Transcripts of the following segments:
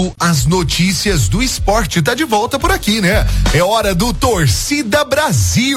As notícias do esporte tá de volta por aqui, né? É hora do Torcida Brasil.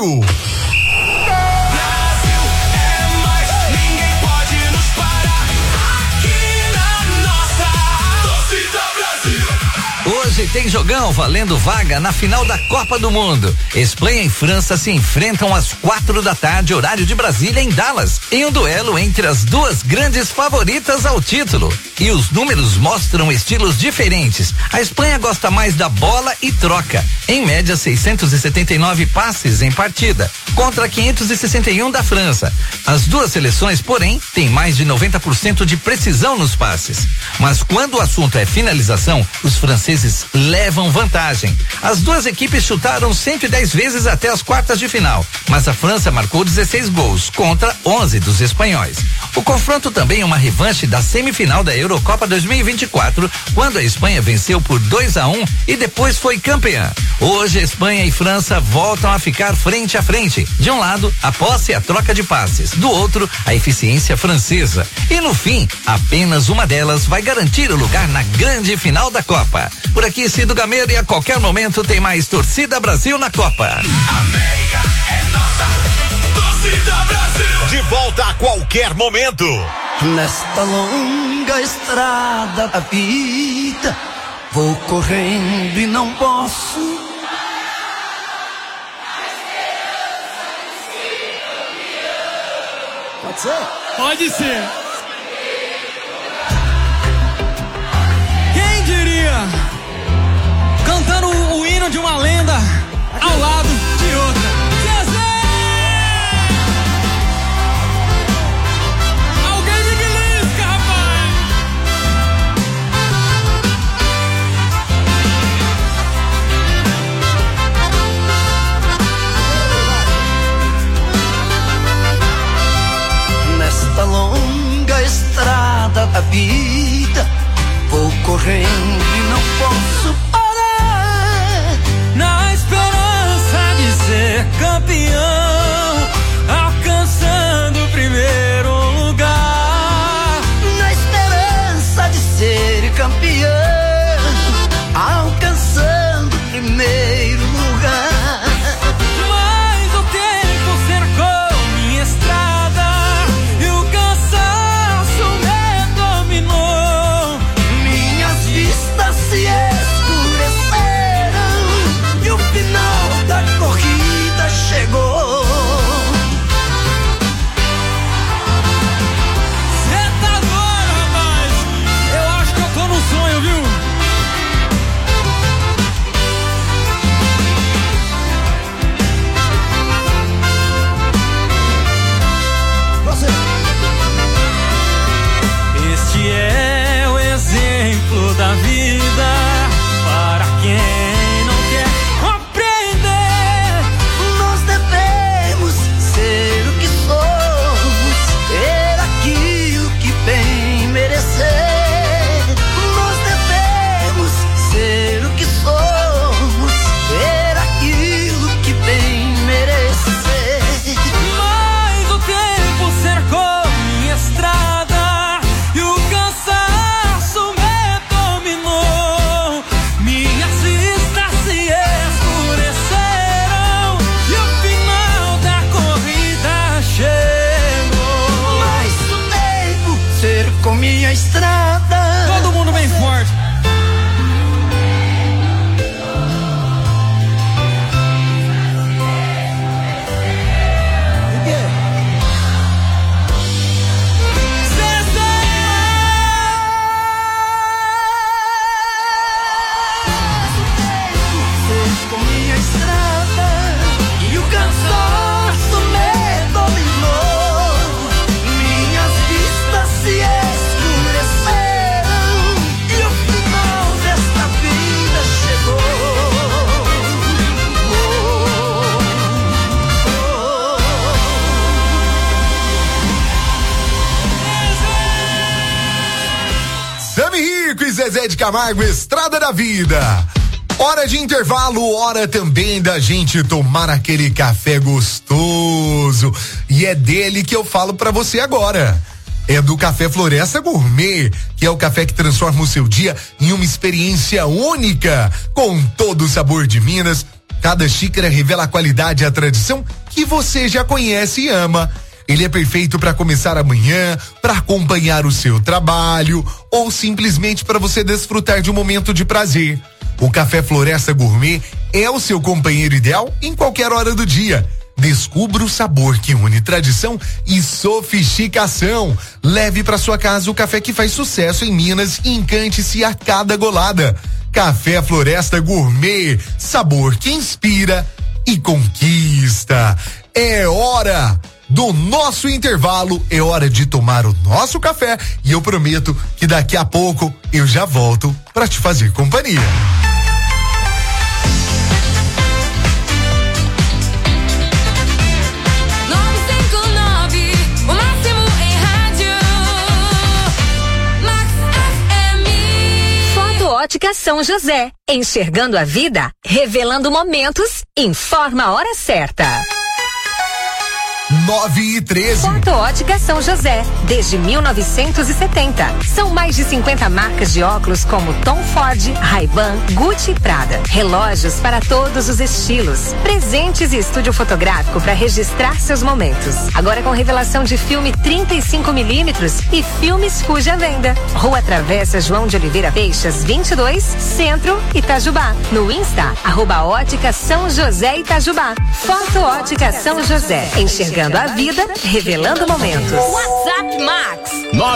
Hoje tem jogão valendo vaga na final da Copa do Mundo. Espanha e França se enfrentam às 4h, horário de Brasília, em Dallas, em um duelo entre as duas grandes favoritas ao título. E os números mostram estilos diferentes. A Espanha gosta mais da bola e troca, em média 679 passes em partida, contra 561 da França. As duas seleções, porém, têm mais de 90% de precisão nos passes. Mas quando o assunto é finalização, os franceses levam vantagem. As duas equipes chutaram 110 vezes até as quartas de final, mas a França marcou 16 gols contra 11 dos espanhóis. O confronto também é uma revanche da semifinal da Eurocopa 2024, quando a Espanha venceu por 2-1 e depois foi campeã. Hoje, Espanha e França voltam a ficar frente a frente. De um lado, a posse e a troca de passes. Do outro, a eficiência francesa. E no fim, apenas uma delas vai garantir o lugar na grande final da Copa. Por aqui, Cido Gameiro, e a qualquer momento tem mais Torcida Brasil na Copa. América é nossa, Torcida Brasil. De volta a qualquer momento. Nesta longa estrada da vida, vou correndo e não posso. Pode ser? Pode ser. Quem diria? Cantando o hino de uma lenda ao lado de outra. Zezé! Alguém me belisca, rapaz! Nesta longa estrada da vida, vou correndo e não posso parar. Na esperança de ser campeão, alcançando o primeiro lugar. Na esperança de ser campeão, alcançando o primeiro lugar. Mas o tempo cercou minha estrada e o cansaço me dominou. Minhas vistas se escureceram e o final da corrida chegou. Cê tá doido, rapaz? Eu acho que eu tô num sonho, viu? Você. Este é o exemplo da vida para quem não quer compreender. Nós devemos ser o que somos, ter aquilo que bem merecer. Nós devemos ser o que somos, ter aquilo que bem merecer. Mas o tempo cercou minha estrada e o cansaço me dominou. Minhas vistas se escureceram e o final da corrida chegou. Mas o tempo cercou minha estrada. Todo mundo bem forte. Cercou minha estrada e o cansaço me dominou. Minhas vistas se escureceram e o final desta vida chegou. Sami Rico e Zezé de Camargo, Estrada da Vida. Hora de intervalo, hora também da gente tomar aquele café gostoso. E é dele que eu falo pra você agora. é do Café Floresta Gourmet, que é o café que transforma o seu dia em uma experiência única, com todo o sabor de Minas. Cada xícara revela a qualidade e a tradição que você já conhece e ama. Ele é perfeito para começar amanhã, para acompanhar o seu trabalho ou simplesmente para você desfrutar de um momento de prazer. O Café Floresta Gourmet é o seu companheiro ideal em qualquer hora do dia. Descubra o sabor que une tradição e sofisticação. Leve para sua casa o café que faz sucesso em Minas e encante-se a cada golada. Café Floresta Gourmet, sabor que inspira e conquista. É hora do nosso intervalo, é hora de tomar o nosso café e eu prometo que daqui a pouco eu já volto para te fazer companhia. Ótica São José, enxergando a vida, revelando momentos, informa a hora certa. 9h13. Foto Ótica São José, desde 1970. São mais de 50 marcas de óculos como Tom Ford, Ray-Ban, Gucci e Prada. Relógios para todos os estilos. Presentes e estúdio fotográfico para registrar seus momentos. Agora com revelação de filme 35mm e filmes cuja venda. Rua Travessa João de Oliveira Peixas, 22, Centro, Itajubá. No Insta, @Ótica São José Itajubá. Foto Ótica São José, enxergando a vida, revelando momentos. WhatsApp Max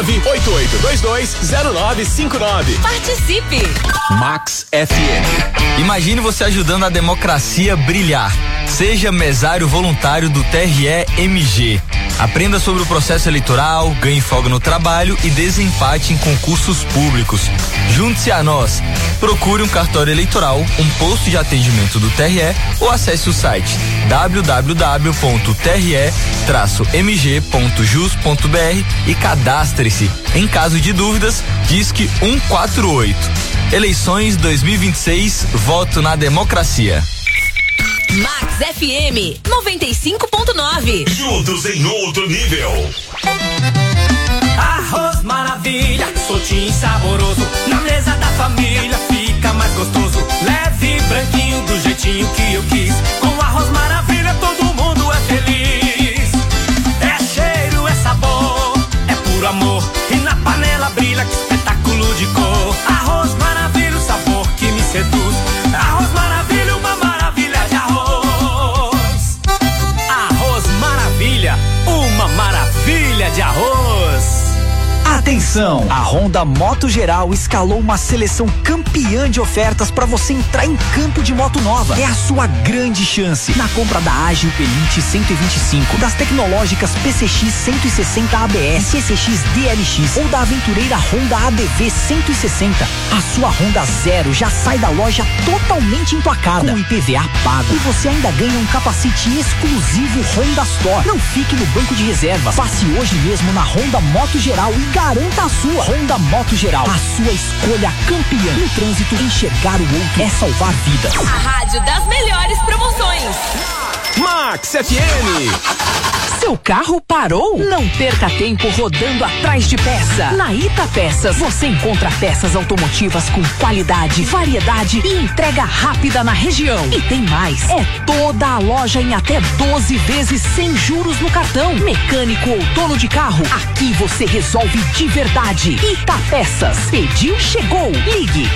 988220959. Participe. Max FM. Imagine você ajudando a democracia brilhar. Seja mesário voluntário do TRE-MG. Aprenda sobre o processo eleitoral, ganhe folga no trabalho e desempate em concursos públicos. Junte-se a nós. Procure um cartório eleitoral, um posto de atendimento do TRE ou acesse o site www.tre-mg.jus.br e cadastre-se. Em caso de dúvidas, disque 148. Eleições 2026, voto na democracia. Max FM 95.9. Juntos em outro nível. Arroz maravilha, soltinho e saboroso. Na mesa da família fica mais gostoso. Leve, branquinho, do jeitinho que eu quis. Com arroz maravilha todo mundo é feliz. É cheiro, é sabor, é puro amor. E na panela brilha, que espetáculo de cor. Arroz maravilha, o sabor que me seduz. Arroz maravilha, uma maravilha de arroz. Arroz maravilha, uma maravilha de arroz. Atenção! A Honda Moto Geral escalou uma seleção campeã de ofertas para você entrar em campo de moto nova. É a sua grande chance. Na compra da Ágil Elite 125, das tecnológicas PCX 160 ABS, CCX DLX ou da aventureira Honda ADV 160, a sua Honda Zero já sai da loja totalmente emplacada, com IPVA pago. E você ainda ganha um capacete exclusivo Honda Store. Não fique no banco de reservas. Passe hoje mesmo na Honda Moto Geral e garanta a sua. Honda Moto Geral, a sua escolha campeã. No trânsito, enxergar o outro é salvar vidas. A rádio das melhores promoções. Max FM. Seu carro parou? Não perca tempo rodando atrás de peça. Na Ita Peças, você encontra peças automotivas com qualidade, variedade e entrega rápida na região. E tem mais, é toda a loja em até 12 vezes sem juros no cartão. Mecânico ou dono de carro, aqui você resolve de verdade. Ita Peças, pediu, chegou. Ligue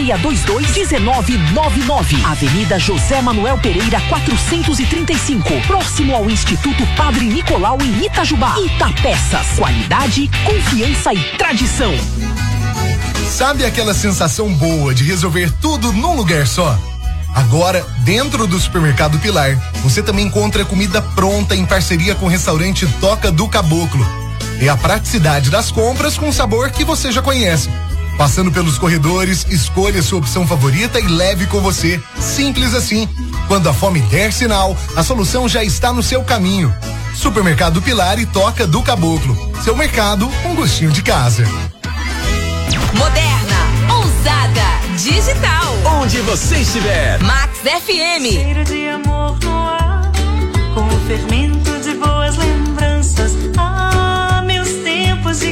3622-1999. Avenida José Manuel Pereira 435, próximo ao Instituto Padre Nicolau em Itajubá. Itapeças, qualidade, confiança e tradição. Sabe aquela sensação boa de resolver tudo num lugar só? Agora, dentro do Supermercado Pilar, você também encontra comida pronta em parceria com o restaurante Toca do Caboclo. É a praticidade das compras com o sabor que você já conhece. Passando pelos corredores, escolha sua opção favorita e leve com você. Simples assim. Quando a fome der sinal, a solução já está no seu caminho. Supermercado Pilar e Toca do Caboclo. Seu mercado, um gostinho de casa. Moderna, ousada, digital. Onde você estiver. Max FM. Cheiro de amor no ar, com o fermento de boas lembranças. Ah, meus tempos de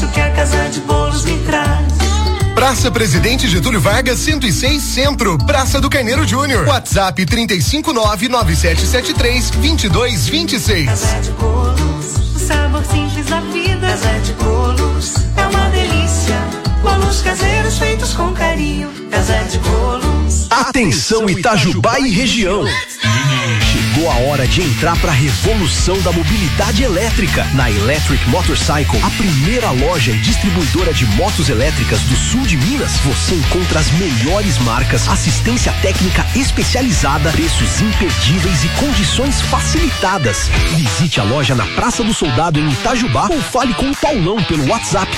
isso que a Casa de Bolos me traz. Praça Presidente Getúlio Vargas, 106 Centro, Praça do Carneiro Júnior. WhatsApp 359-9773-2226. Casa de Bolos, o sabor simples da vida. Casa de Bolos, é uma delícia. Bolos caseiros feitos com carinho. Casa de Bolos. Atenção Itajubá e região. Chegou a hora de entrar para a revolução da mobilidade elétrica. Na Electric Motorcycle, a primeira loja e distribuidora de motos elétricas do sul de Minas, você encontra as melhores marcas, assistência técnica especializada, preços imperdíveis e condições facilitadas. Visite a loja na Praça do Soldado em Itajubá ou fale com o Paulão pelo WhatsApp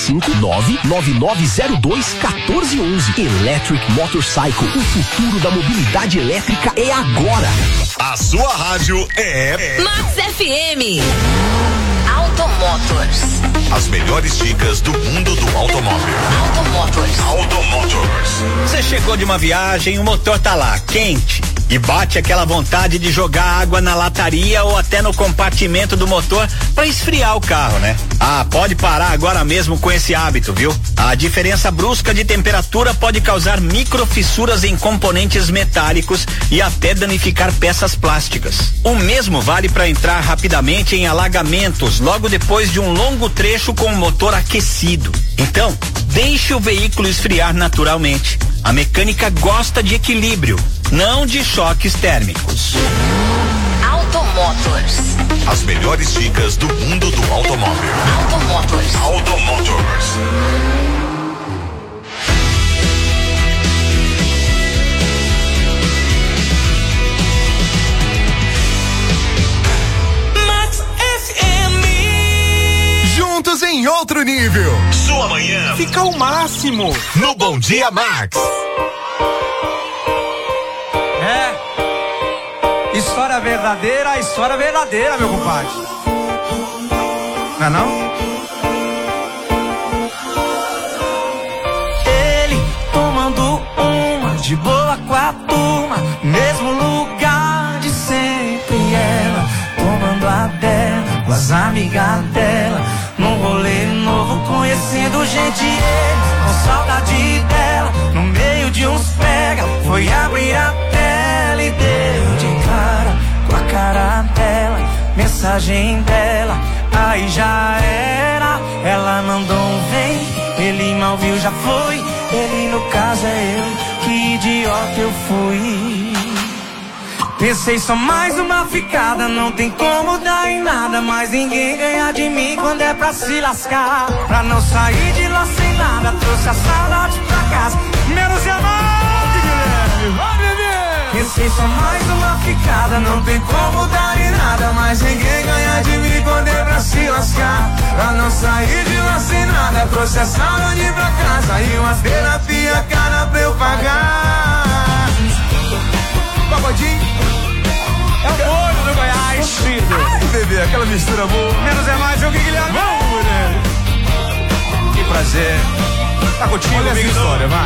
35-99902-1411. Electric Motorcycle, o futuro da mobilidade elétrica é agora. A sua rádio é Max FM. Automotors. As melhores dicas do mundo do automóvel. Automotors. Você chegou de uma viagem, o motor tá lá, quente, e bate aquela vontade de jogar água na lataria ou até no compartimento do motor para esfriar o carro, né? Ah, pode parar agora mesmo com esse hábito, viu? A diferença brusca de temperatura pode causar microfissuras em componentes metálicos e até danificar peças plásticas. O mesmo vale para entrar rapidamente em alagamentos logo depois de um longo trecho com o motor aquecido. Então, deixe o veículo esfriar naturalmente. A mecânica gosta de equilíbrio, não de choques térmicos. Automotors. As melhores dicas do mundo do automóvel. Automotors. Max FM. Juntos em outro nível. Sua manhã fica o máximo no Bom Dia Max. História verdadeira, meu compadre. Não é não? Ele tomando uma de boa com a turma, mesmo lugar de sempre. Ela tomando a dela com as amigas dela, num rolê novo, conhecendo gente. Ele com saudade dela, no meio de uns pega, foi abrir a tela e deu de cara com a cara dela, mensagem dela, aí já era. Ela mandou um vem, ele mal viu, já foi. Ele no caso é eu, que idiota eu fui. Pensei só mais uma ficada, não tem como dar em nada, mas ninguém ganha de mim quando é pra se lascar. Pra não sair de lá sem nada, trouxe a saudade pra casa, menos amar, Guilherme, vai beber. Pensei só mais uma ficada, não tem como dar em nada, mas ninguém ganha de mim quando é pra se lascar. Pra não sair de lá sem nada, trouxe a saudade pra casa e umas terapia cara pra eu pagar. Pagodinho é o molho do Goiás. Ai, bebê, aquela mistura boa. Menos é mais, eu que Guilherme. Vamos, mulher. Que prazer. Tá contigo, olha essa história, vai.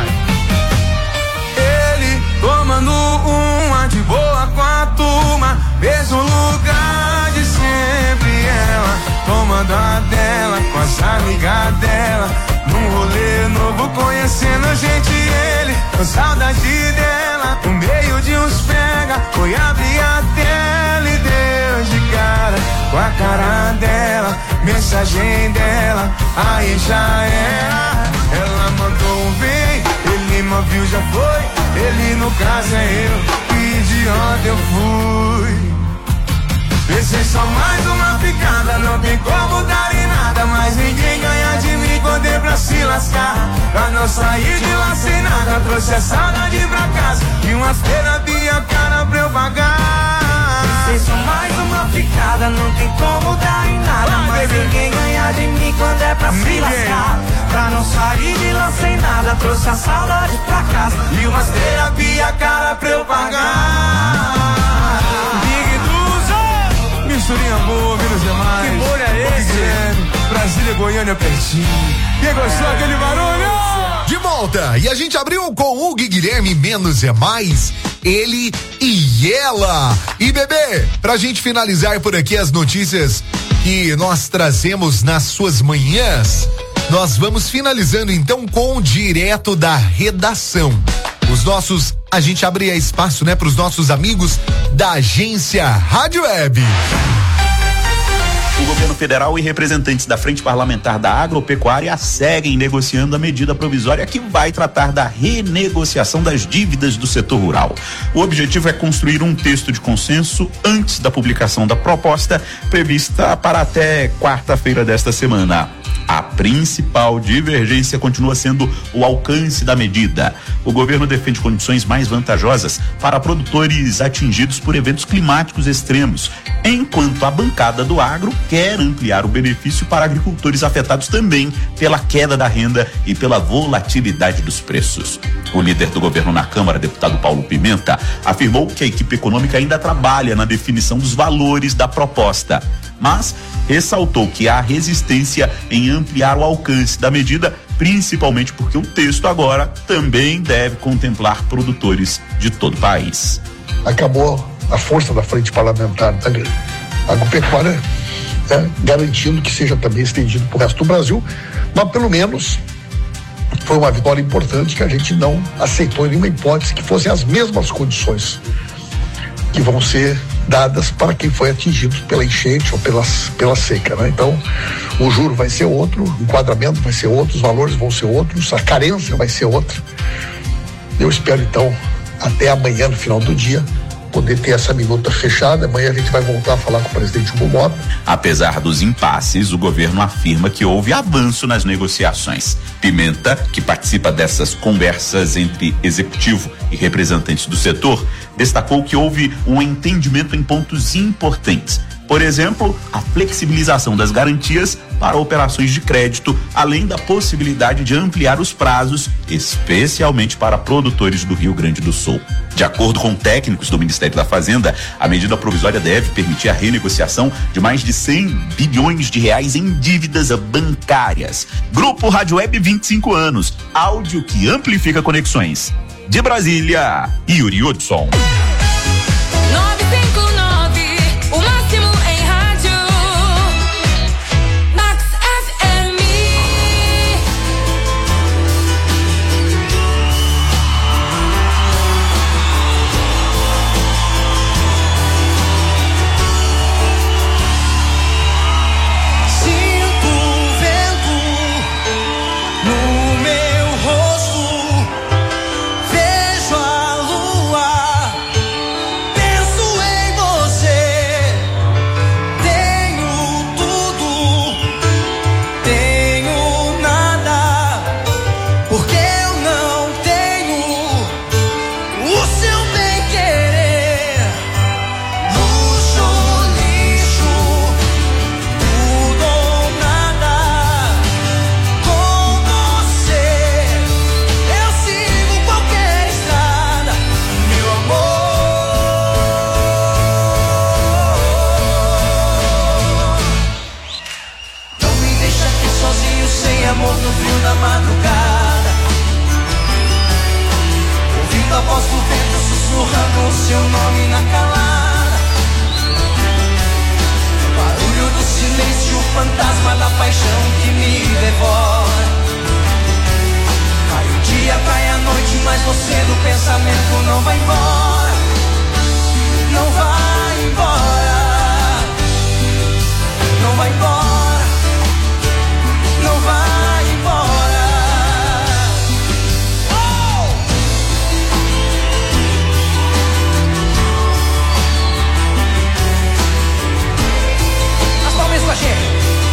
Ele tomando uma de boa com a turma, mesmo lugar de sempre. Ela tomando a dela com as amigas dela, num rolê novo, conhecendo gente. Ele com saudade dela, no meio de uns pega, foi abrir a tela e deu de cara com a cara dela, mensagem dela, aí já era. Ela mandou um vem, ele mal viu, já foi. Ele no caso é eu, que idiota eu fui. Pensei só mais uma picada, não tem como dar em nada, mas ninguém ganha de mim quando é pra se lascar. Pra não sair de lá sem nada, trouxe a saudade pra casa e umas terapia cara pra eu pagar. Pensei só mais uma picada, não tem como dar em nada, mas ninguém ganha de mim quando é pra se lascar. Pra não sair de lá sem nada, trouxe a saudade pra casa e umas terapia cara pra eu pagar. Misturinha boa, menos demais. Que molho é esse? Brasília, Goiânia, pertinho. Quem gostou daquele barulho? De volta, e a gente abriu com o Guilherme, menos é mais, ele e ela. E bebê, pra gente finalizar por aqui as notícias que nós trazemos nas suas manhãs, Nós vamos finalizando então com o direto da redação. A gente abre espaço, né, para os nossos amigos da agência Rádio Web. O governo federal e representantes da Frente Parlamentar da Agropecuária seguem negociando a medida provisória que vai tratar da renegociação das dívidas do setor rural. O objetivo é construir um texto de consenso antes da publicação da proposta, prevista para até quarta-feira desta semana. A principal divergência continua sendo o alcance da medida. O governo defende condições mais vantajosas para produtores atingidos por eventos climáticos extremos, enquanto a bancada do agro quer ampliar o benefício para agricultores afetados também pela queda da renda e pela volatilidade dos preços. O líder do governo na Câmara, deputado Paulo Pimenta, afirmou que a equipe econômica ainda trabalha na definição dos valores da proposta, mas ressaltou que há resistência em ampliar o alcance da medida, principalmente porque o texto agora também deve contemplar produtores de todo o país. Acabou a força da Frente Parlamentar da Agropecuária, garantindo que seja também estendido para o resto do Brasil, mas pelo menos foi uma vitória importante que a gente não aceitou em nenhuma hipótese que fossem as mesmas condições que vão ser dadas para quem foi atingido pela enchente ou pela seca, né? Então, o juro vai ser outro, o enquadramento vai ser outro, os valores vão ser outros, a carência vai ser outra. Eu espero, então, até amanhã, no final do dia, poder ter essa minuta fechada. Amanhã a gente vai voltar a falar com o presidente Hugo Mota. Apesar dos impasses, o governo afirma que houve avanço nas negociações. Pimenta, que participa dessas conversas entre executivo e representantes do setor, destacou que houve um entendimento em pontos importantes. Por exemplo, a flexibilização das garantias para operações de crédito, além da possibilidade de ampliar os prazos, especialmente para produtores do Rio Grande do Sul. De acordo com técnicos do Ministério da Fazenda, a medida provisória deve permitir a renegociação de mais de 100 bilhões de reais em dívidas bancárias. Grupo Rádio Web, 25 anos. Áudio que amplifica conexões. De Brasília, Yuri Hudson. 959, o máximo em rádio. Max FM. Sinto o vento no meu rosto. Vejo a lua, penso em você. Tenho tudo, tenho nada, porque eu não tenho o seu bem-querer. Luxo, lixo, tudo ou nada. Com você eu sigo qualquer estrada, meu amor. Não me deixa aqui sozinho, sem amor, no frio da madrugada, ouvindo a voz do vento sussurrando o seu nome na calada. O barulho do silêncio, o fantasma da paixão que me devora. Cai o dia, cai a noite, mas você do pensamento não vai embora. Não vai embora. Não vai embora. Não vai embora. Oh! As palmas com a gente.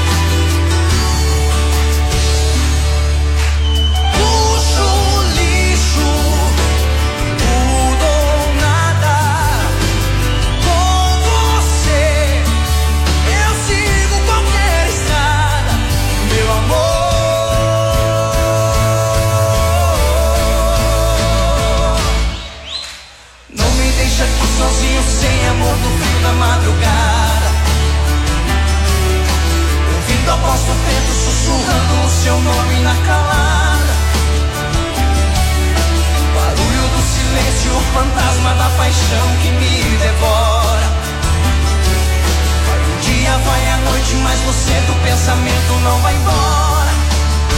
Luxo, lixo, tudo ou nada. Com você eu sigo qualquer estrada, meu amor. Não me deixa aqui sozinho, sem amor, no frio da madrugada, ouvindo a voz do vento sussurrando o seu nome na calada. O barulho do silêncio, o fantasma da paixão que me devora. Vai o dia, vai a noite, mas você do pensamento não vai embora.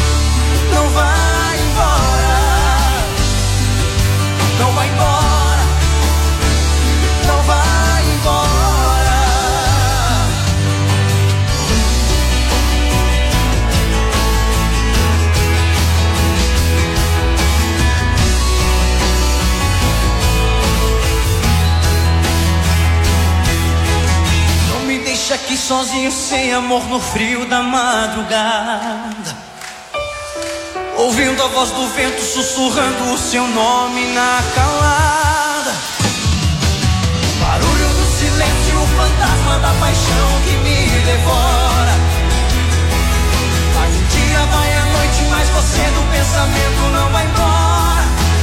sozinho sem amor no frio da madrugada, ouvindo a voz do vento sussurrando o seu nome na calada. Barulho do silêncio, o fantasma da paixão que me devora. Vai um dia, vai a noite, mas você do pensamento não vai embora.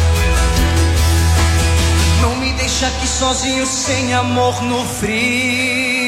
Não me deixa aqui sozinho sem amor no frio.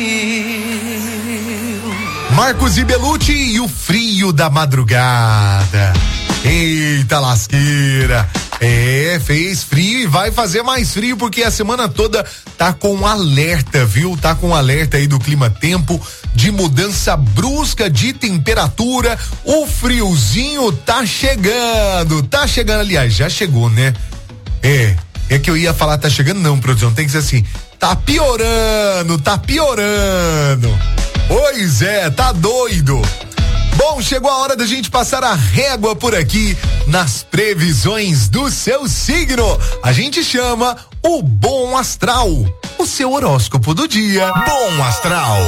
Marcos e Belucci e o frio da madrugada. Eita lasqueira. Fez frio e vai fazer mais frio porque a semana toda tá com alerta, viu? Tá com alerta aí do clima-tempo, de mudança brusca de temperatura. O friozinho tá chegando, aliás, já chegou, né? É que eu ia falar tá chegando, não, produção, tem que ser assim, tá piorando. Pois é, tá doido. Bom, chegou a hora da gente passar a régua por aqui nas previsões do seu signo. A gente chama o Bom Astral, o seu horóscopo do dia. Bom Astral.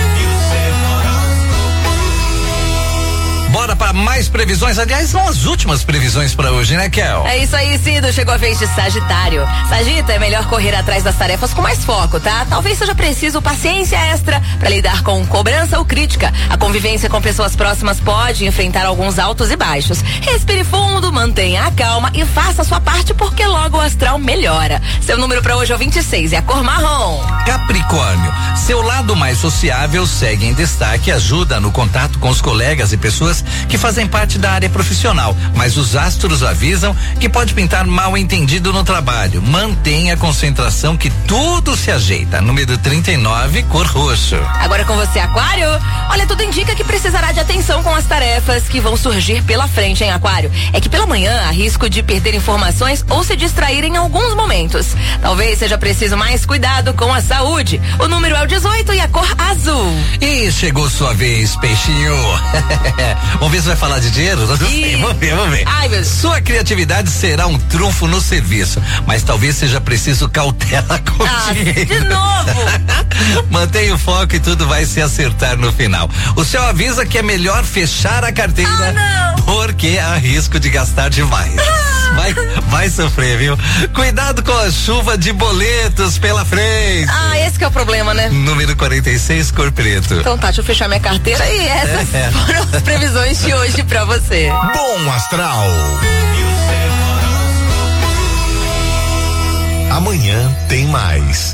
Bora para mais previsões, aliás, são as últimas previsões para hoje, né, Kel? É isso aí, Cido, chegou a vez de Sagitário. Sagita, é melhor correr atrás das tarefas com mais foco, tá? Talvez seja preciso paciência extra para lidar com cobrança ou crítica. A convivência com pessoas próximas pode enfrentar alguns altos e baixos. Respire fundo, mantenha a calma e faça a sua parte porque logo o astral melhora. Seu número para hoje é o 26, é a cor marrom. Capricórnio, seu lado mais sociável segue em destaque, ajuda no contato com os colegas e pessoas que fazem parte da área profissional, mas os astros avisam que pode pintar mal entendido no trabalho. Mantenha a concentração que tudo se ajeita. Número 39, cor roxo. Agora com você, Aquário. Olha, tudo indica que precisará de atenção com as tarefas que vão surgir pela frente, hein, Aquário? É que pela manhã há risco de perder informações ou se distrair em alguns momentos. Talvez seja preciso mais cuidado com a saúde. O número é o 18 e a cor azul. E chegou sua vez, peixinho. Vamos ver se vai falar de dinheiro? Vamos ver. Ai, meu Deus. Sua criatividade será um trunfo no serviço, mas talvez seja preciso cautela com dinheiro. De novo! Mantenha o foco e tudo vai se acertar no final. O céu avisa que é melhor fechar a carteira, porque há risco de gastar demais. Vai sofrer, viu? Cuidado com a chuva de boletos pela frente. Esse que é o problema, né? Número 46, cor preto. Então tá, deixa eu fechar minha carteira e essas foram as previsões de hoje pra você. Bom Astral. Amanhã tem mais.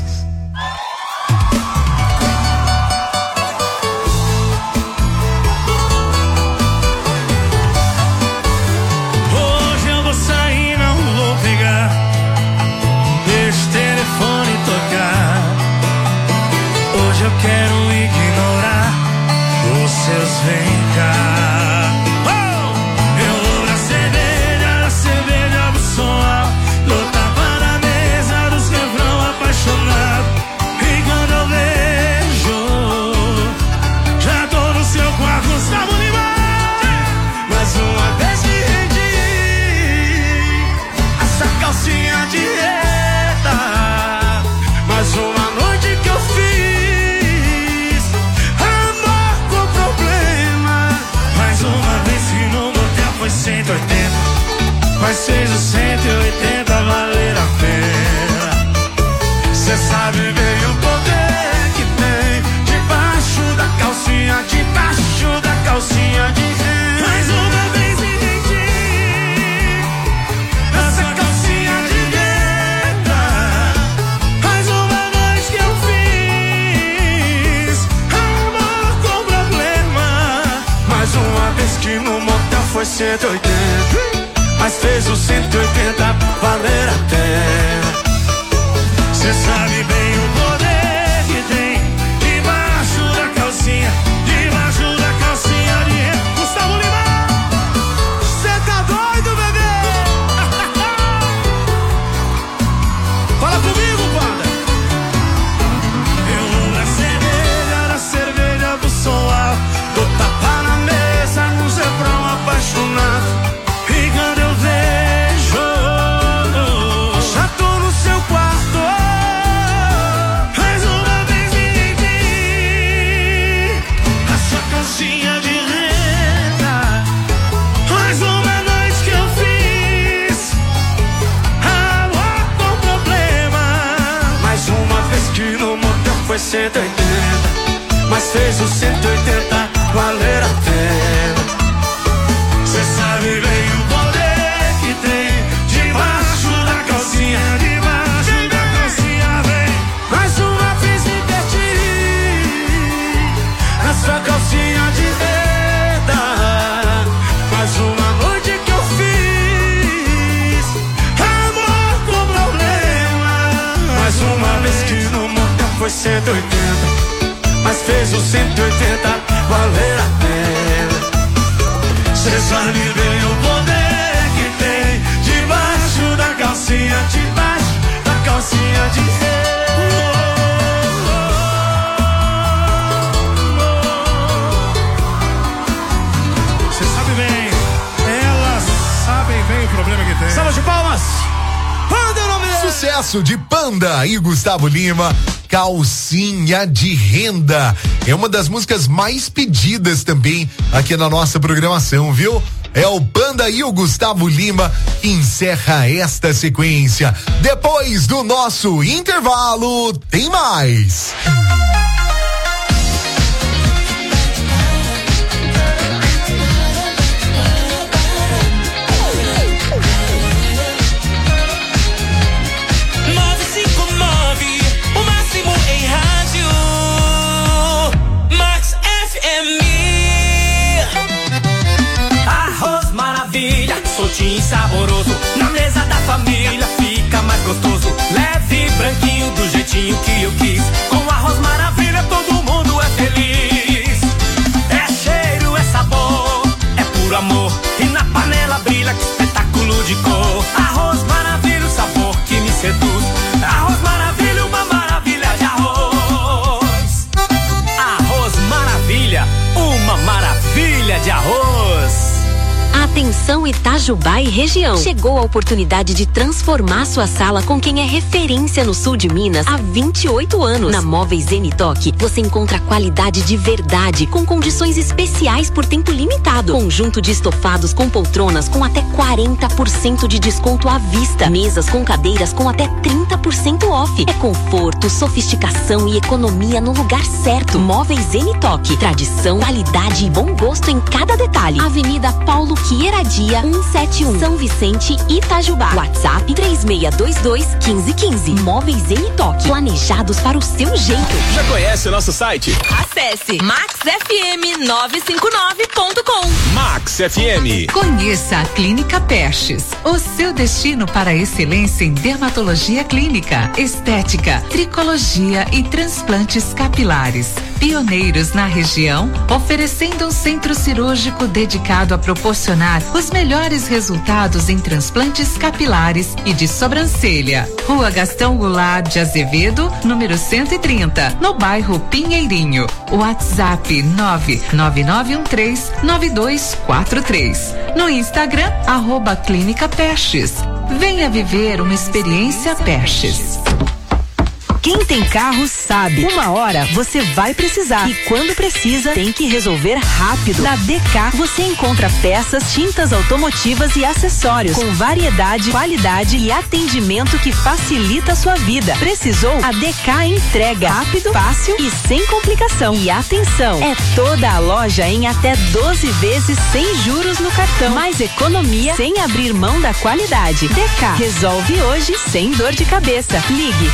Hoje eu vou sair, não vou pegar. Deixa o telefone tocar. Hoje eu quero ignorar os seus vem cá. Mas fez o 180 valer a pena. Cê sabe bem o poder que tem debaixo da calcinha de mais uma vez entendi. Nessa calcinha de gueta, mais uma noite que eu fiz amor com problema. Mais uma vez que no motel foi 180. Mas fez o 180 valer a pena. Cê sabe bem o poder que tem debaixo da calcinha de Gustavo Lima. Cê tá doido, bebê? Fala comigo, banda. Eu vou na cerveja do som alto, dou tapa na mesa no zebrão apaixonado. 180, mas fez o 180 valer a pena. Cê sabe bem o poder que tem debaixo da calcinha, debaixo da calcinha vem. Mais uma vez me perdi na sua calcinha de seda. Mais uma noite que eu fiz amor com problema. Mais uma vez que no motel foi 180, mas fez o 180 valer a pena. Cê sabe bem o poder que tem debaixo da calcinha, debaixo da calcinha de Você sabe bem, elas sabem bem o problema que tem. Salva de palmas! Panda é o nome dele. Sucesso de Panda e Gustavo Lima, Calcinha de Renda. É uma das músicas mais pedidas também aqui na nossa programação, viu? É o Panda e o Gustavo Lima que encerra esta sequência. Depois do nosso intervalo, tem mais. Soltinho e saboroso, na mesa da família fica mais gostoso. Leve, branquinho, do jeitinho que eu quis. Com arroz maravilha todo mundo é feliz. É cheiro, é sabor, é puro amor. E na panela brilha, que espetáculo de cor. Arroz maravilha, o sabor que me seduz. Arroz maravilha, uma maravilha de arroz. Arroz maravilha, uma maravilha de arroz. Atenção Itajubá e região. Chegou a oportunidade de transformar sua sala com quem é referência no sul de Minas há 28 anos. Na Móveis Zenitoc, você encontra qualidade de verdade, com condições especiais por tempo limitado. Conjunto de estofados com poltronas com até 40% de desconto à vista. Mesas com cadeiras com até 30% off. É conforto, sofisticação e economia no lugar certo. Móveis Zenitoc. Tradição, qualidade e bom gosto em cada detalhe. Avenida Paulo Queiradia, 171, São Vicente, Itajubá. WhatsApp 3622-1515. Móveis Zenitoc, planejados para o seu jeito. Já conhece o nosso site? Acesse maxfm959.com. Max FM. Conheça a Clínica Pestes, o seu destino para a excelência em dermatologia clínica, estética, tricologia e transplantes capilares. Pioneiros na região, oferecendo um centro cirúrgico dedicado a proporcionar os melhores resultados em transplantes capilares e de sobrancelha. Rua Gastão Goulart de Azevedo, número 130, no bairro Pinheirinho. WhatsApp 99913-9243. No Instagram, @Clínica Pestes. Venha viver uma experiência Pestes. Quem tem carro sabe, uma hora você vai precisar e quando precisa tem que resolver rápido. Na DK você encontra peças, tintas automotivas e acessórios com variedade, qualidade e atendimento que facilita a sua vida. Precisou? A DK entrega rápido, fácil e sem complicação. E atenção, é toda a loja em até 12 vezes sem juros no cartão. Mais economia sem abrir mão da qualidade. DK resolve hoje sem dor de cabeça. Ligue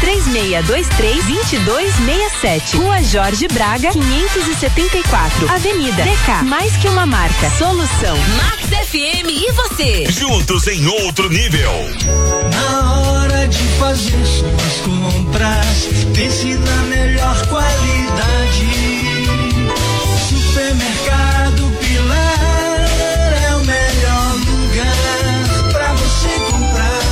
3623-2267. Rua Jorge Braga, 574. Avenida DK. Mais que uma marca. Solução. Max FM e você. Juntos em outro nível. Na hora de fazer suas compras, pense na melhor qualidade. Supermercado Pilar é o melhor lugar pra você comprar.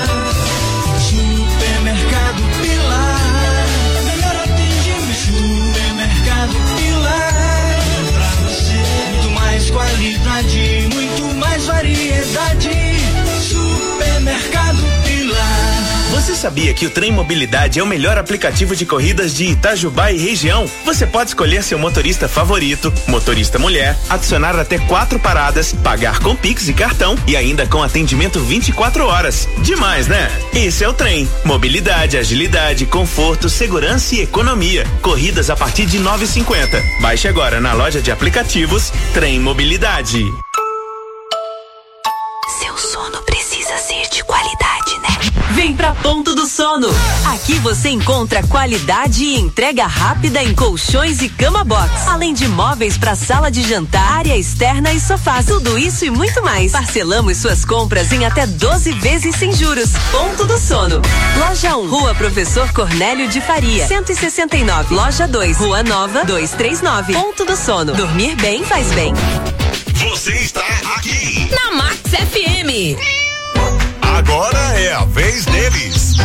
Supermercado Pilar, melhor atendimento. Supermercado Pilar, pra você muito mais qualidade, muito mais variedade. Supermercado Pilar. Você sabia que o Trem Mobilidade é o melhor aplicativo de corridas de Itajubá e região? Você pode escolher seu motorista favorito, motorista mulher, adicionar até 4 paradas, pagar com Pix e cartão e ainda com atendimento 24 horas. Demais, né? Esse é o Trem. Mobilidade, agilidade, conforto, segurança e economia. Corridas a partir de 9,50. Baixe agora na loja de aplicativos Trem Mobilidade. Seu sono precisa ser de qualidade, né? Vem pra Ponto do Sono. Aqui você encontra qualidade e entrega rápida em colchões e cama box, além de móveis para sala de jantar, área externa e sofás. Tudo isso e muito mais. Parcelamos suas compras em até 12 vezes sem juros. Ponto do Sono. Loja 1, Rua Professor Cornélio de Faria, 169. Loja 2, Rua Nova, 239. Ponto do Sono. Dormir bem faz bem. Você está aqui na Max FM. Agora é a vez deles.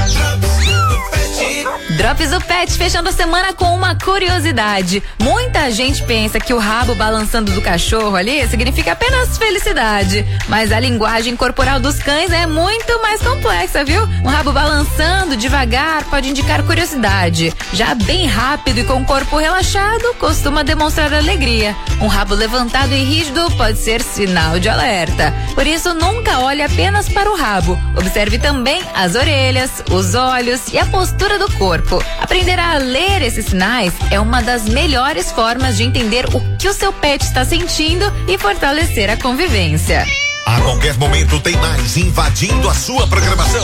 Drops do Pet, fechando a semana com uma curiosidade. Muita gente pensa que o rabo balançando do cachorro ali significa apenas felicidade, mas a linguagem corporal dos cães é muito mais complexa, viu? Um rabo balançando devagar pode indicar curiosidade. Já bem rápido e com o corpo relaxado, costuma demonstrar alegria. Um rabo levantado e rígido pode ser sinal de alerta. Por isso, nunca olhe apenas para o rabo. Observe também as orelhas, os olhos e a postura do corpo. Aprender a ler esses sinais é uma das melhores formas de entender o que o seu pet está sentindo e fortalecer a convivência. A qualquer momento tem mais invadindo a sua programação.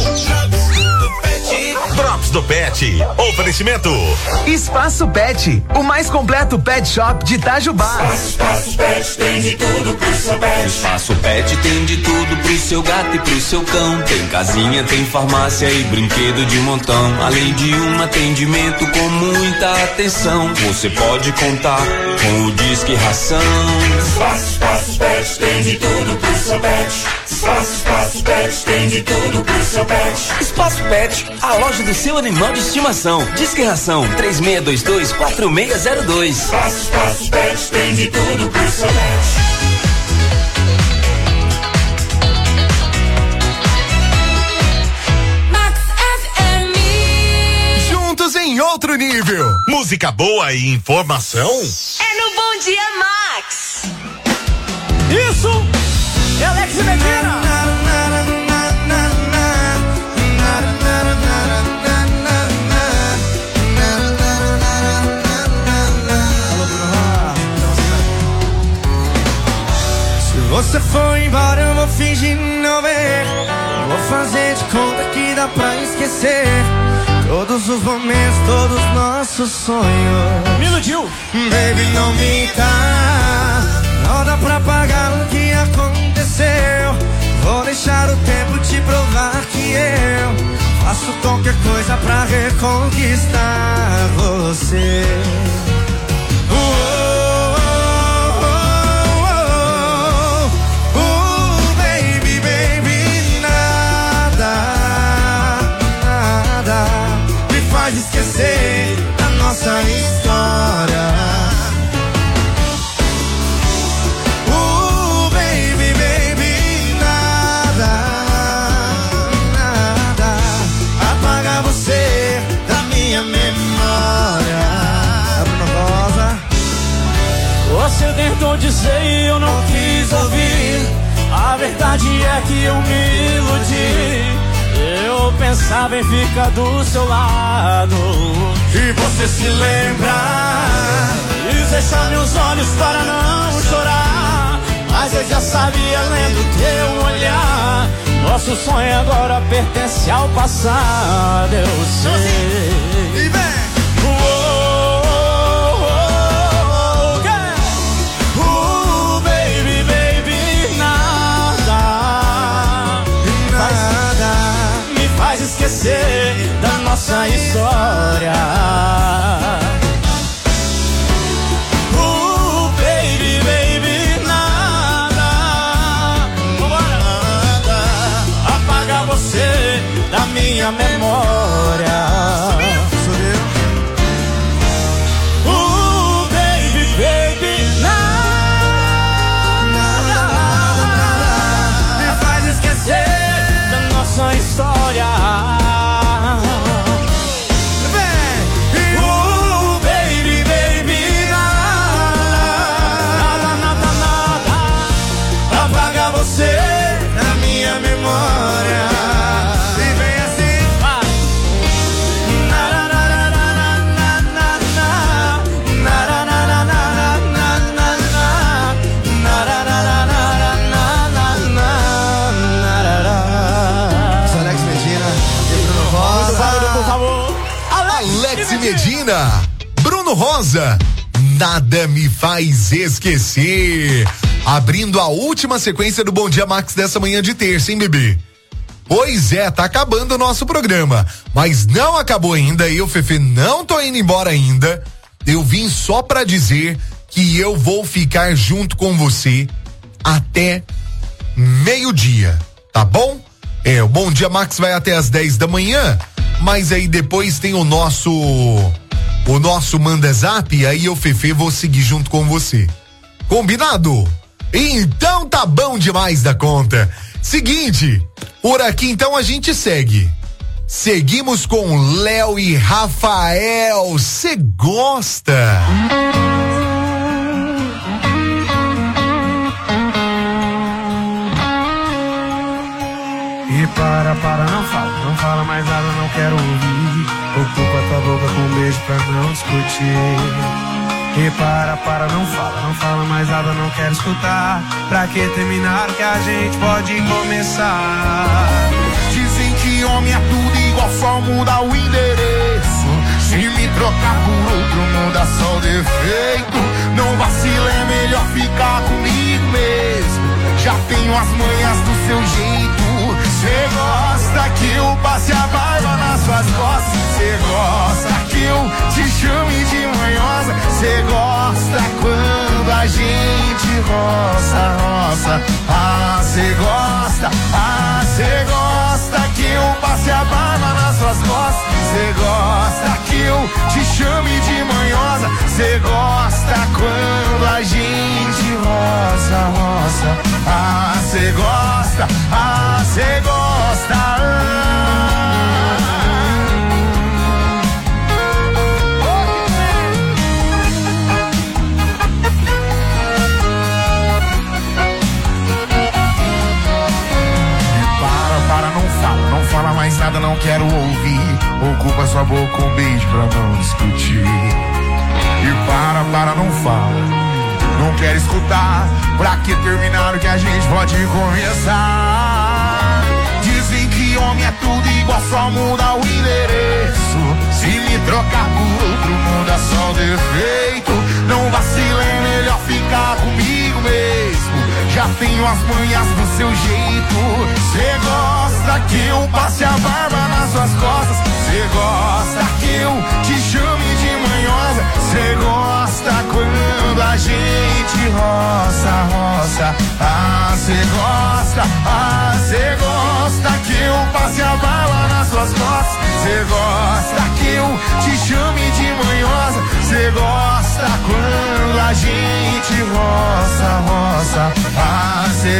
Drops do Pet. Oferecimento. Espaço Pet, o mais completo pet shop de Itajubá. Espaço Pet tem de tudo pro seu pet. Espaço Pet tem de tudo pro seu gato e pro seu cão. Tem casinha, tem farmácia e brinquedo de montão. Além de um atendimento com muita atenção. Você pode contar com o Disque Ração. Espaço Pet tem de tudo pro seu pet. Espaço Pet tem de tudo pro seu pet. Espaço Pet, a loja do seu animal de estimação. Disque Ração 3622-4602. Espaço Pet tem de tudo pro seu pet. Em outro nível. Música boa e informação? É no Bom Dia Max. Isso é Alex Medina. Se você for embora, eu vou fingir não ver. Vou fazer de conta que dá pra esquecer todos os momentos, todos os nossos sonhos. Me iludiu. Baby, não minta. Não dá pra pagar o que aconteceu. Vou deixar o tempo te provar que eu faço qualquer coisa pra reconquistar você. Baby, baby, nada me faz esquecer a nossa história. Baby, baby, nada apaga você da minha memória. Bruna Rosa. Você tentou dizer e eu não quis ouvir. A verdade é que eu me iludi. Eu pensava em ficar do seu lado. E você se lembra? Quis fechar meus olhos para não chorar, mas eu já sabia lendo teu olhar. Nosso sonho agora pertence ao passado, eu sei. E vem! Baby, baby, nada me faz esquecer da nossa história. Baby, baby, nada apaga você da minha memória. Baby, baby, nada me faz esquecer da nossa história. Alex Medina, Bruno Rosa, Nada Me Faz Esquecer. Abrindo a última sequência do Bom Dia Max dessa manhã de terça, hein, bebê? Pois é, tá acabando o nosso programa, mas não acabou ainda. Eu, Fefe, não tô indo embora ainda. Eu vim só pra dizer que eu vou ficar junto com você até meio-dia, tá bom? O Bom Dia Max vai até as 10 da manhã, mas aí depois tem o nosso Manda Zap, aí eu, Fefe, vou seguir junto com você. Combinado? Então tá bom demais da conta. Seguinte, por aqui então a gente segue. Seguimos com Léo e Rafael. Cê gosta? E para, não fala mais nada, não quero ouvir. Ocupa tua boca com um beijo pra não discutir. E para, não fala mais nada, não quero escutar. Pra que terminar o que a gente pode começar? Dizem que homem é tudo igual, só muda o endereço. Se me trocar por outro, muda só o defeito. Não vacila, é melhor ficar comigo mesmo. Já tenho as manhas do seu jeito. Cê gosta que eu passe a barba nas suas costas. Cê gosta que eu te chame de manhosa. Cê gosta quando a gente roça. Cê gosta que eu passe a barba nas suas costas. Cê gosta que eu te chame de manhosa. Cê gosta quando a gente roça. Cê gosta, cê gosta. Não fala mais nada, não quero ouvir. Ocupa sua boca um beijo pra não discutir. E para, não fala. Não quero escutar. Pra que terminar o que a gente pode começar? Dizem que homem é tudo igual, só muda o endereço. Se me trocar por outro, muda só o defeito. Não vacila, é melhor ficar comigo mesmo. Já tenho as manhas do seu jeito. Cê gosta que eu passe a barba nas suas costas. Cê gosta que eu te chame de manhosa. Cê gosta quando a gente roça. Cê gosta que eu passe a barba nas suas costas. Cê gosta que eu te chame de manhosa. Cê gosta quando a gente roça. Cê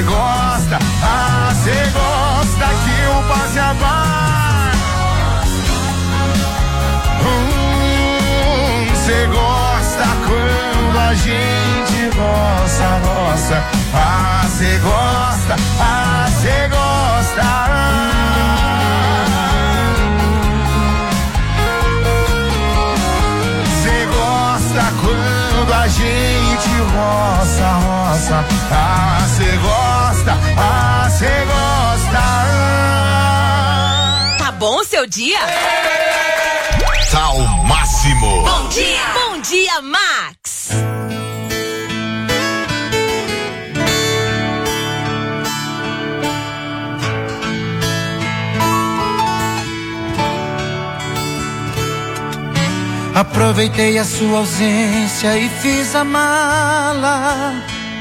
gosta que eu passe a barba. Cê gosta quando a gente roça. Cê gosta, cê gosta. Cê gosta quando a gente roça. Cê gosta, cê gosta. Tá bom o seu dia? Tá ao máximo. Bom dia, Max. Aproveitei a sua ausência e fiz a mala.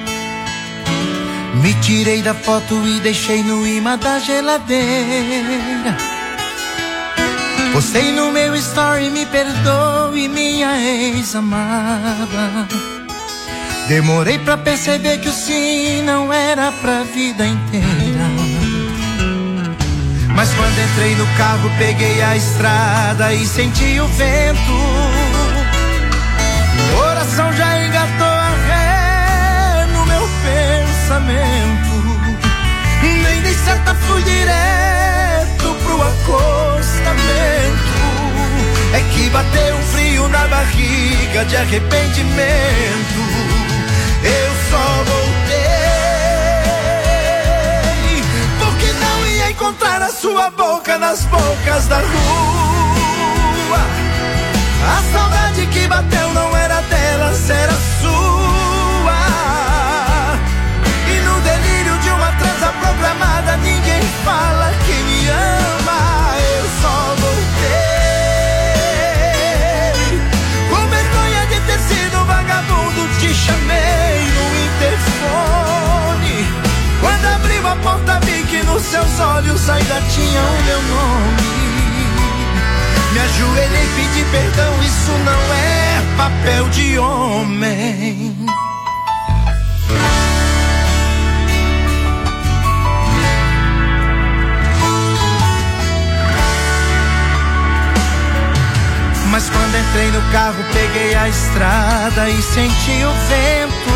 Me tirei da foto e deixei no imã da geladeira. Postei no meu story, me perdoe, minha ex-amada. Demorei pra perceber que o sim não era pra vida inteira. Mas quando entrei no carro, peguei a estrada e senti o vento. O coração já engatou a ré no meu pensamento. Nem dei certa, fui direto pro acostamento. É que bateu um frio na barriga de arrependimento. Eu só voltei porque não ia encontrar a sua boca nas bocas da rua. A saudade que bateu não era delas, era sua. E no delírio de uma transa programada, ninguém fala que me ama. Eu só voltei com vergonha de ter sido vagabundo. Te chamei no interfone. Quando abriu a porta vi que nos seus olhos ainda tinha o meu nome. Me ajoelhei, pedi perdão, isso não é papel de homem. Mas quando entrei no carro, peguei a estrada e senti o vento.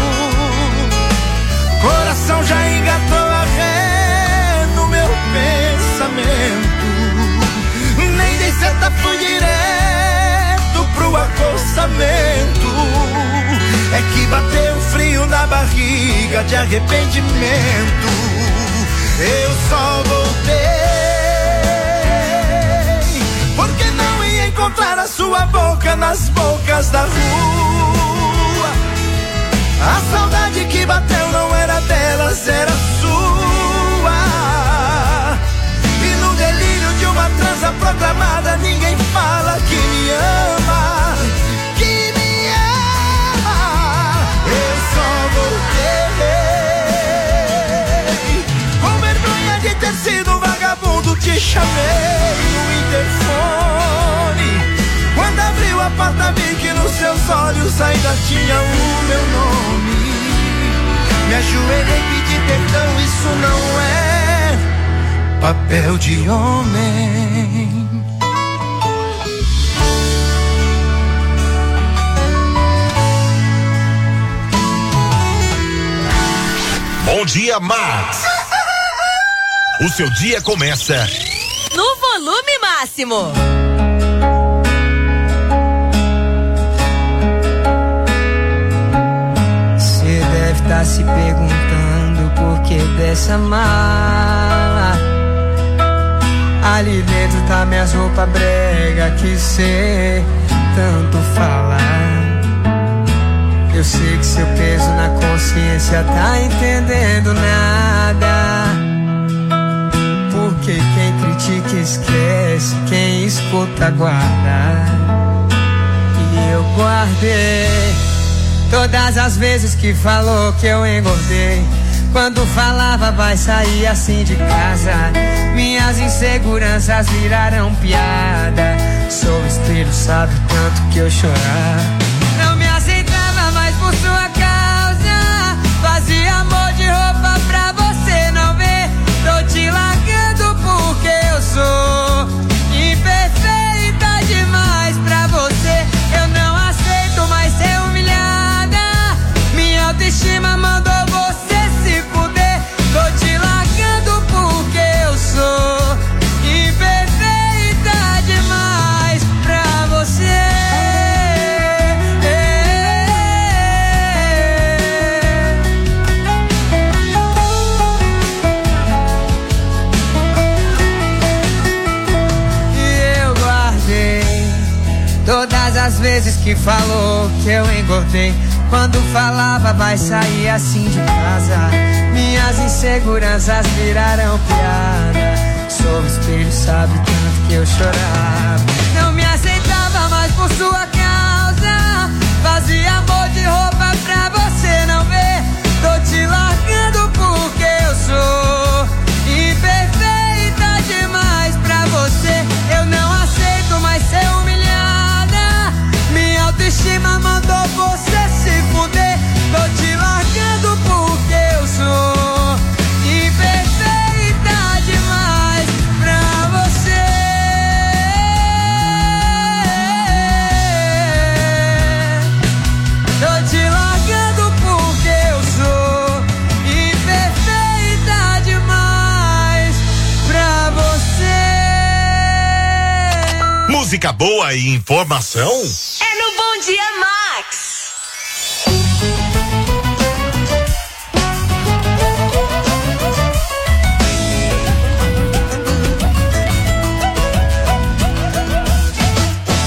Coração já engatou a ré no meu pensamento. Nem dei seta, fui direto pro acostamento. É que bateu frio na barriga de arrependimento. Eu só voltei porque não ia encontrar a sua boca nas bocas da rua. A saudade que bateu não era delas, era sua. E no delírio de uma transa programada, ninguém fala que me ama, que me ama. Eu só voltei com vergonha de ter sido vagabundo. Te chamei no interfone. Quando abriu a porta vi que nos seus olhos ainda tinha o meu nome. Me ajoelhei, pedi perdão, isso não é papel de homem. Bom dia, Max. O seu dia começa no volume máximo. Tá se perguntando por que dessa mala. Ali dentro tá minhas roupas brega que cê tanto fala. Eu sei que seu peso na consciência tá entendendo nada. Porque quem critica esquece, quem escuta guarda. E eu guardei todas as vezes que falou que eu engordei. Quando falava vai sair assim de casa, minhas inseguranças viraram piada. Sou espelho, sabe tanto que eu chorar. Não me aceitava mais por sua causa. Fazia amor de roupa pra você não ver. Tô te largando porque eu sou imperfeita demais pra você. Eu não aceito mais ser humilhada. Minha autoestima mandou você se fuder. Tô te largando porque eu sou imperfeita demais pra você. E eu guardei todas as vezes que falou que eu engordei. Quando falava vai sair assim de casa, minhas inseguranças viraram piada. Sou espelho, sabe tanto que eu chorava. Não me aceitava mais por sua causa. Fazia amor de roupa pra você não ver. Tô te largando porque eu sou imperfeita demais pra você. Eu não aceito mais ser humilhada. Minha autoestima mandou você se fuder. Tô te largando porque eu sou imperfeita demais pra você. Tô te largando porque eu sou imperfeita demais pra você. música boa e informação. É no Bom Dia Max.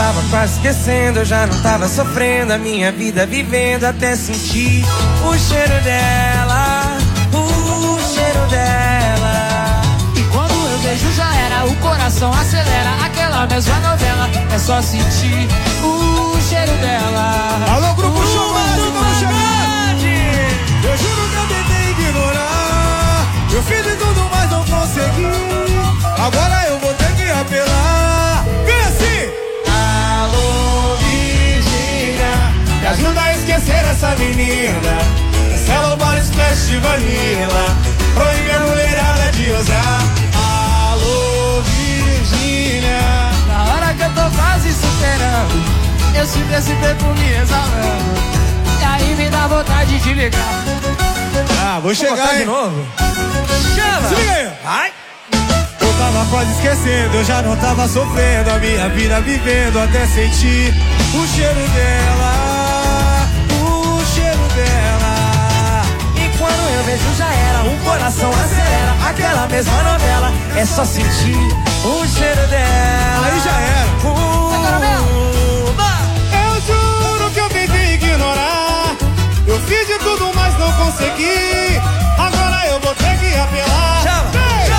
tava quase esquecendo, eu já não tava sofrendo a minha vida vivendo até sentir o cheiro dela, o cheiro dela. E quando eu vejo já era, o coração acelera, aquela mesma novela, é só sentir o cheiro dela. Alô, Grupo Showmatch, estamos chegando! Eu juro que eu tentei ignorar, eu fiz de tudo, mas não consegui. Agora eu vou ter que apelar. Vem assim! Alô, Virgínia, me ajuda a esquecer essa menina. Cancela o bar Splash de Vanilla, proíbe a mulherada de usar. Alô, Virgínia, Na hora que eu tô quase superando, eu sinto esse perfume exalando, e aí me dá vontade de ligar. Vou chegar de novo. Chama! Se liga aí! Ai! Eu tava quase esquecendo, eu já não tava sofrendo a minha vida vivendo até sentir o cheiro dela, o cheiro dela. E quando eu vejo já era, o coração acelera, aquela mesma novela, é só sentir o cheiro dela. Aí já era. Eu juro que eu tentei ignorar, eu fiz de tudo, mas não consegui. Agora eu vou ter que apelar. Chama!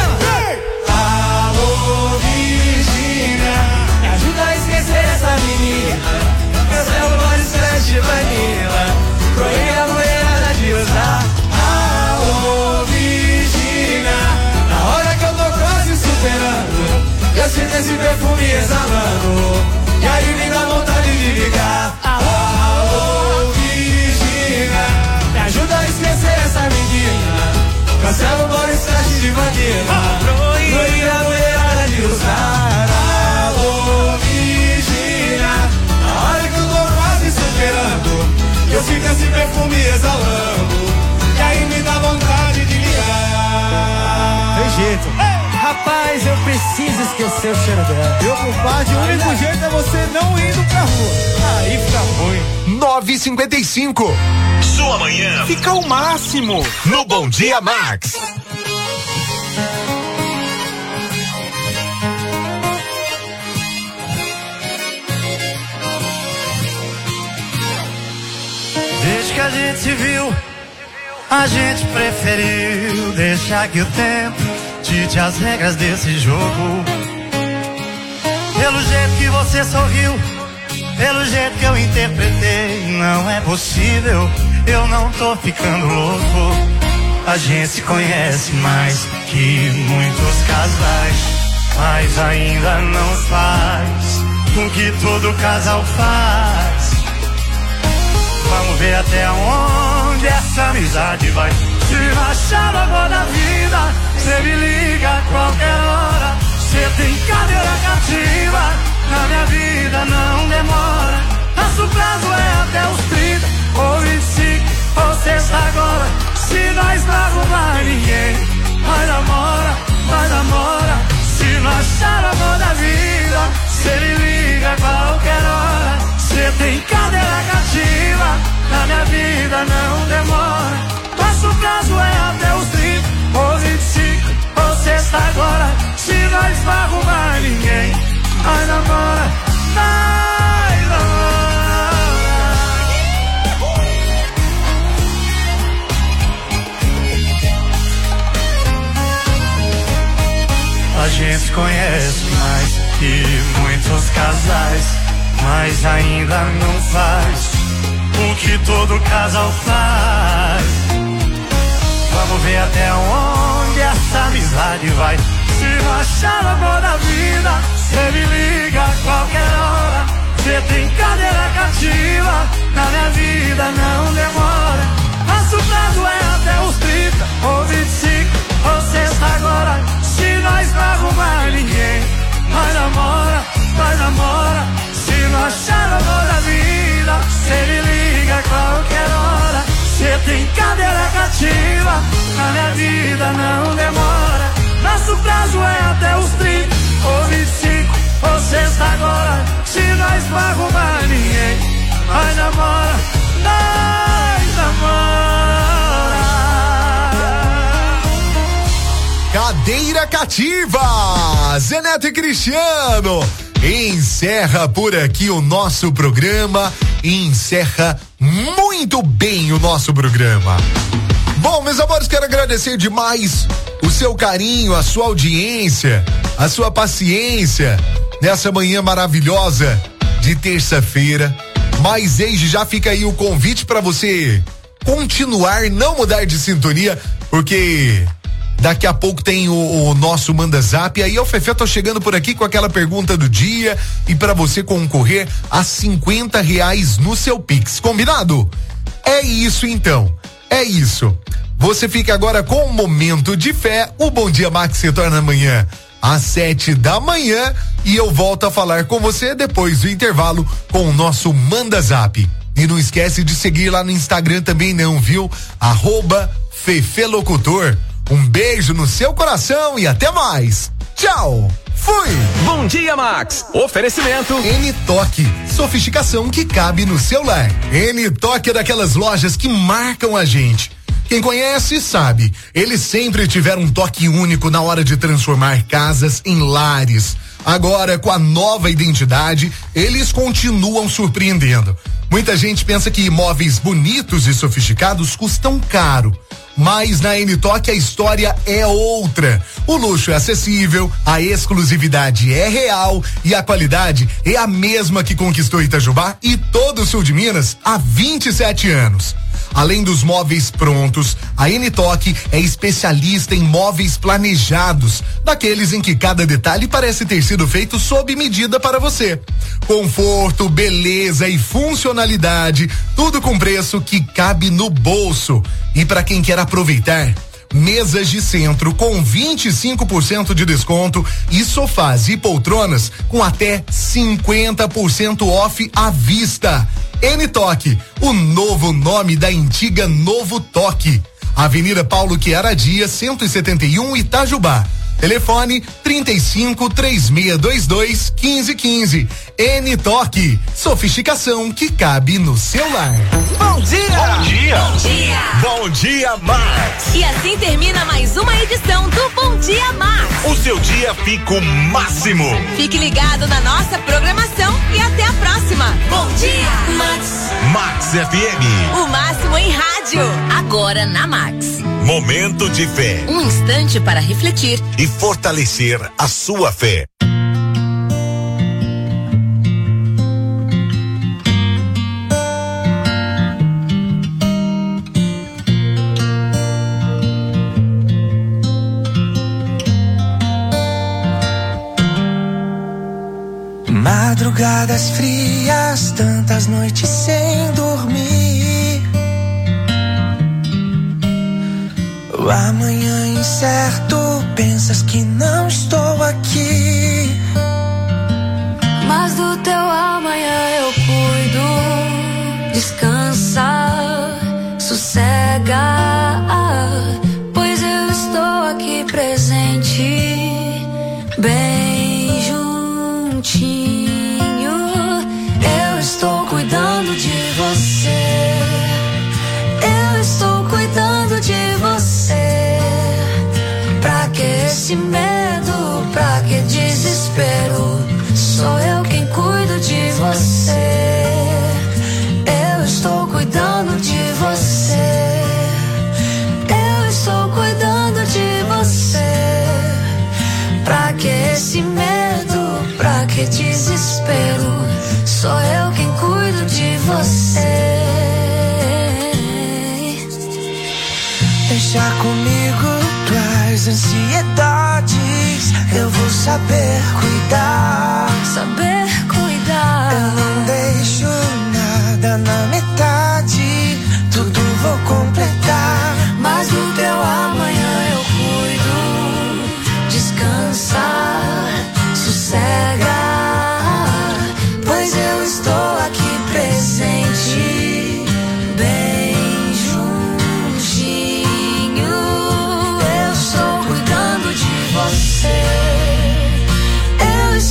Alô, Virgínia, me ajuda a esquecer essa menina. Cancela o bar Splash de Vanilla, proíbe a mulherada de usar. Alô, Virgínia, na hora que eu tô quase superando, eu sinto esse perfume exalando, e aí me dá vontade de ligar. Alô, Virgínia, me ajuda a esquecer essa menina. Cancela o bar Splash de Vanilla, proíbe a mulherada de usar. Alô, Virgínia, na hora que eu tô quase superando, eu sinto esse perfume exalando, e aí me dá vontade de ligar. Tem jeito. Rapaz, eu preciso esquecer o cheiro dela. Eu, compadre, o único jeito é você não indo pra rua. Aí fica ruim. 9h55. Sua manhã Fica o máximo no Bom Dia Max. Desde que a gente se viu, a gente preferiu deixar que o tempo dite as regras desse jogo. Pelo jeito que você sorriu, pelo jeito que eu interpretei, não é possível, eu não tô ficando louco. A gente se conhece mais que muitos casais, mas ainda não faz o que todo casal faz. Vamos ver até onde essa amizade vai. Se rachar agora da vida, cê me liga a qualquer hora. Cê tem cadeira cativa, na minha vida não demora. Nosso prazo é até os 30 ou 25 ou sexta agora. Se nós não arrumar ninguém, vai namora, vai namora. Se não achar amor da vida, cê me liga a qualquer hora. Cê tem cadeira cativa, na minha vida não demora. Nosso prazo é até os 30 ou 25 ou sexta agora. Se nós não arrumar ninguém, vai namora, vai namora. A gente conhece mais que muitos casais, mas ainda não faz o que todo casal faz. Vamos ver até onde essa amizade vai. Se não achar amor da vida, cê me liga a qualquer hora. Cê tem cadeira cativa, na minha vida não demora. Nosso prazo é até os 30 ou 25 ou sexta agora. Se nós não arrumar ninguém, vai namora, vai namora. Se não achar amor da vida, cê me liga a qualquer hora. Cê tem cadeira cativa, na minha vida não demora. Nosso prazo é até os 30 ou 25 ou sexta agora. Se nós não arrumar ninguém, vai namora, nós namora. Cadeira cativa, Zé Neto e Cristiano. encerra por aqui o nosso programa e encerra muito bem o nosso programa. Bom, meus amores, quero agradecer demais o seu carinho, a sua audiência, a sua paciência nessa manhã maravilhosa de terça-feira. Mas desde já fica aí o convite para você continuar, não mudar de sintonia, porque daqui a pouco tem o nosso Manda Zap. Aí o Fefé tá chegando por aqui com aquela pergunta do dia e para você concorrer a R$50 no seu Pix. Combinado? É isso então. É isso. Você fica agora com um momento de fé. O Bom Dia Max se torna amanhã às 7 da manhã e eu volto a falar com você depois do intervalo com o nosso Manda Zap. E não esquece de seguir lá no Instagram também não, viu? @FefeLocutor. Um beijo no seu coração e até mais. Tchau. Fui. Bom Dia Max. Oferecimento N-Toque. Sofisticação que cabe no seu lar. N-Toque é daquelas lojas que marcam a gente. Quem conhece sabe, eles sempre tiveram um toque único na hora de transformar casas em lares. Agora, com a nova identidade, eles continuam surpreendendo. Muita gente pensa que imóveis bonitos e sofisticados custam caro. Mas na N-Toque a história é outra. O luxo é acessível, a exclusividade é real e a qualidade é a mesma que conquistou Itajubá e todo o sul de Minas há 27 anos. Além dos móveis prontos, a N-Toque é especialista em móveis planejados, daqueles em que cada detalhe parece ter sido feito sob medida para você. Conforto, beleza e funcionalidade, tudo com preço que cabe no bolso. E para quem quer aproveitar, mesas de centro com 25% de desconto e sofás e poltronas com até 50% off à vista. N-Toque, o novo nome da antiga Novo Toque. Avenida Paulo Chiaradia, 171, Itajubá. Telefone 35-3622 1515. N-Toque, sofisticação que cabe no seu lar. Bom dia! Bom dia! Bom dia! Bom dia, Max! E assim termina mais uma edição do Bom Dia Max. O seu dia fica o máximo. Fique ligado na nossa programação e até a próxima. Bom dia, Max! Max FM. O máximo em rádio. Agora na Max. Momento de fé. Um instante para refletir e fortalecer a sua fé. Madrugadas frias, tantas noites sem dormir. O amanhã incerto, pensas que não estou aqui. Mas do teu amanhã eu cuido. Descansa, sossega, pois eu estou aqui presente, bem juntinho. Eu estou cuidando de você. Eu estou cuidando de você. Pra que esse medo? Pra que desespero? Sou eu quem cuido de você. Eu estou cuidando de você. Eu estou cuidando de você. Pra que esse medo? Pra que desespero? Sou eu quem cuido de você. Deixa comigo tuas ansiedades. Eu vou saber cuidar. Saber cuidar. Eu não deixo nada na metade. Tudo vou completar. Mas do teu amanhã eu cuido. Descansa, sossega, pois eu estou aqui presente, bem juntinho. Eu estou cuidando de você. Eu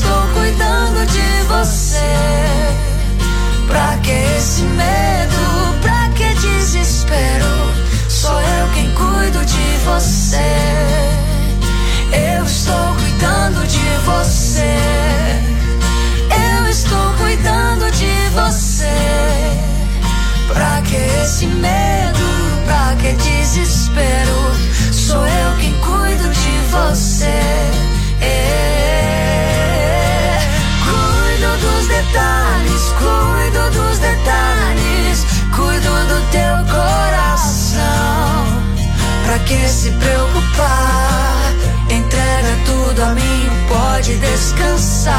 que se preocupar? Entrega tudo a mim, pode descansar.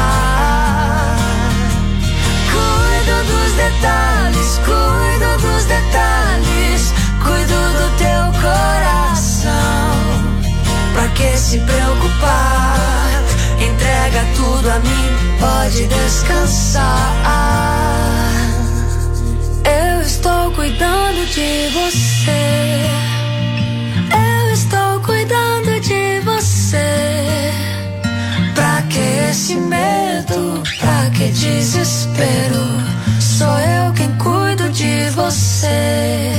Cuido dos detalhes, cuido dos detalhes, cuido do teu coração. Pra que se preocupar? Entrega tudo a mim, pode descansar. Eu estou cuidando de você. Eu estou cuidando de você. Pra que esse medo? Pra que desespero? Sou eu quem cuido de você.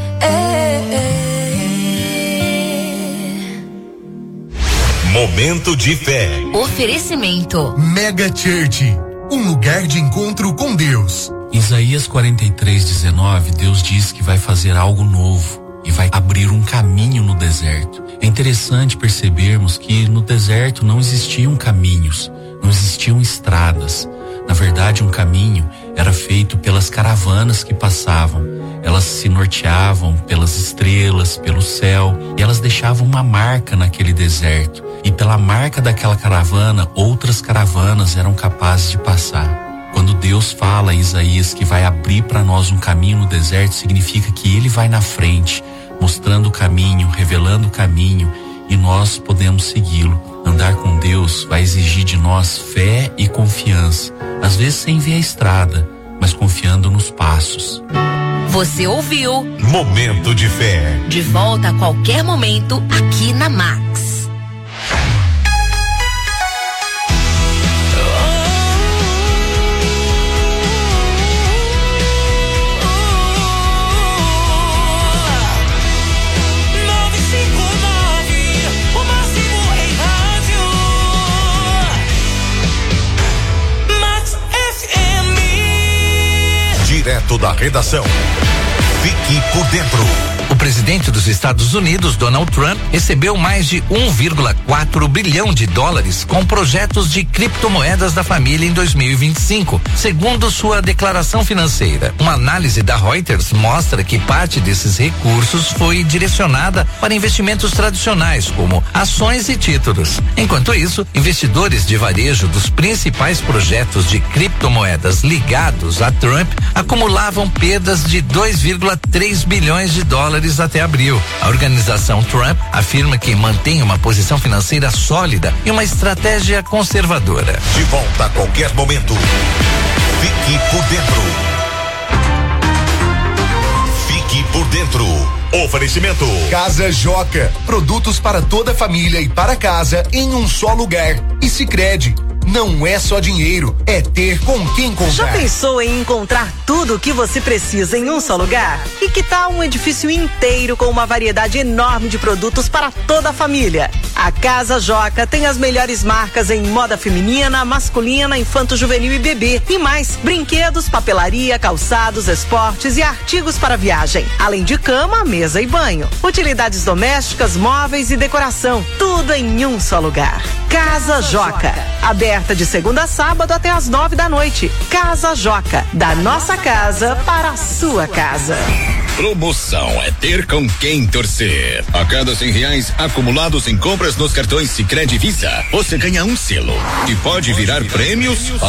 Momento de fé. Oferecimento Mega Church, um lugar de encontro com Deus. Isaías 43:19, Deus diz que vai fazer algo novo e vai abrir um caminho no deserto. É interessante percebermos que no deserto não existiam caminhos, não existiam estradas. Na verdade, um caminho era feito pelas caravanas que passavam. Elas se norteavam pelas estrelas, pelo céu, e elas deixavam uma marca naquele deserto. E pela marca daquela caravana, outras caravanas eram capazes de passar. Quando Deus fala a Isaías que vai abrir para nós um caminho no deserto, significa que Ele vai na frente, mostrando o caminho, revelando o caminho, e nós podemos segui-lo. Andar com Deus vai exigir de nós fé e confiança, às vezes sem ver a estrada, mas confiando nos passos. Você ouviu Momento de fé. De volta a qualquer momento aqui na Max. Direto da redação. Fique por dentro. O presidente dos Estados Unidos, Donald Trump, recebeu mais de 1,4 bilhão de dólares com projetos de criptomoedas da família em 2025, segundo sua declaração financeira. Uma análise da Reuters mostra que parte desses recursos foi direcionada para investimentos tradicionais, como ações e títulos. Enquanto isso, investidores de varejo dos principais projetos de criptomoedas ligados a Trump acumulavam perdas de 2,3 bilhões de dólares até abril. A organização Trump afirma que mantém uma posição financeira sólida e uma estratégia conservadora. De volta a qualquer momento. Fique por dentro. Fique por dentro. Oferecimento Casa Joca, produtos para toda a família e para casa em um só lugar. E Sicredi, não é só dinheiro, é ter com quem contar. Já pensou em encontrar tudo o que você precisa em um só lugar? E que tal um edifício inteiro com uma variedade enorme de produtos para toda a família? A Casa Joca tem as melhores marcas em moda feminina, masculina, infanto-juvenil e bebê. E mais, brinquedos, papelaria, calçados, esportes e artigos para viagem. Além de cama, mesa e banho. Utilidades domésticas, móveis e decoração. Tudo em um só lugar. Casa Joca. Aberta de segunda a sábado até às 9 da noite. Casa Joca. Da nossa casa para a sua casa. Promoção é ter com quem torcer. A cada R$100 acumulados em compras nos cartões Sicredi Visa, você ganha um selo e pode virar prêmios